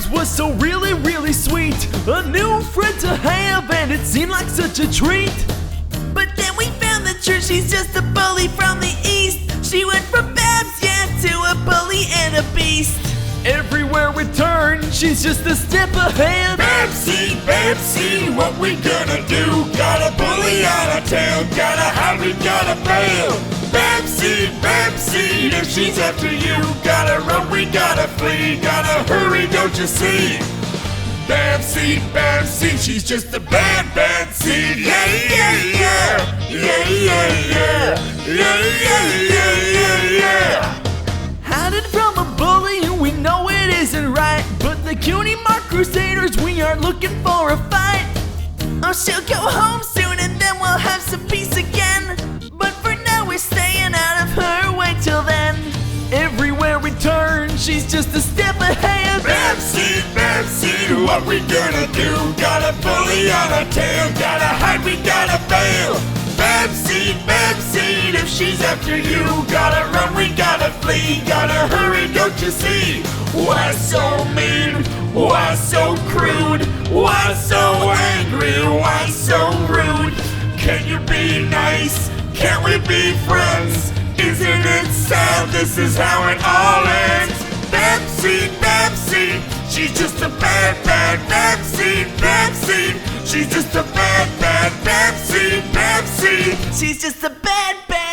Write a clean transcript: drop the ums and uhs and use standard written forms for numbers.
ours was so really sweet. A new friend to have, and it seemed like such a treat. But then we found the truth, she's just a bully from the east. She went from Babs, yeah, to a bully and a beast. Everywhere we turn, she's just a step ahead. Babsy, Babsy, what we gonna do? Got a bully out of town, gotta hurry, gotta bail. Babsy, Babsy, if she's after you, gotta run, we gotta flee, gotta hurry, don't you see? Babsy, Babsy, she's just a bad seed. Yeah, yeah, yeah, yeah, yeah, yeah, yeah, yeah, yeah, yeah. Hiding from a bully, we know it isn't right. But the Cutie Mark Crusaders, we aren't looking for a fight. Oh, she'll go home soon and then we'll have some peace again. But for now we're staying out of her way till then. Everywhere we turn, she's just a step ahead. Babsy, Babsy, what we gonna do? Got a bully out of town, gotta hide, we gotta bail. Babsy, Babsy, if she's after you, gotta run, we gotta flee, gotta hurry, don't you see? Why so mean? Why so crude? Why so angry? Why so rude? Can you be nice? Can't we be friends? Isn't it sad? This is how it all ends. Babsy, Babsy, she's just a bad Babsy, Babsy. She's just a bad Babsy, Babsy. She's just a bad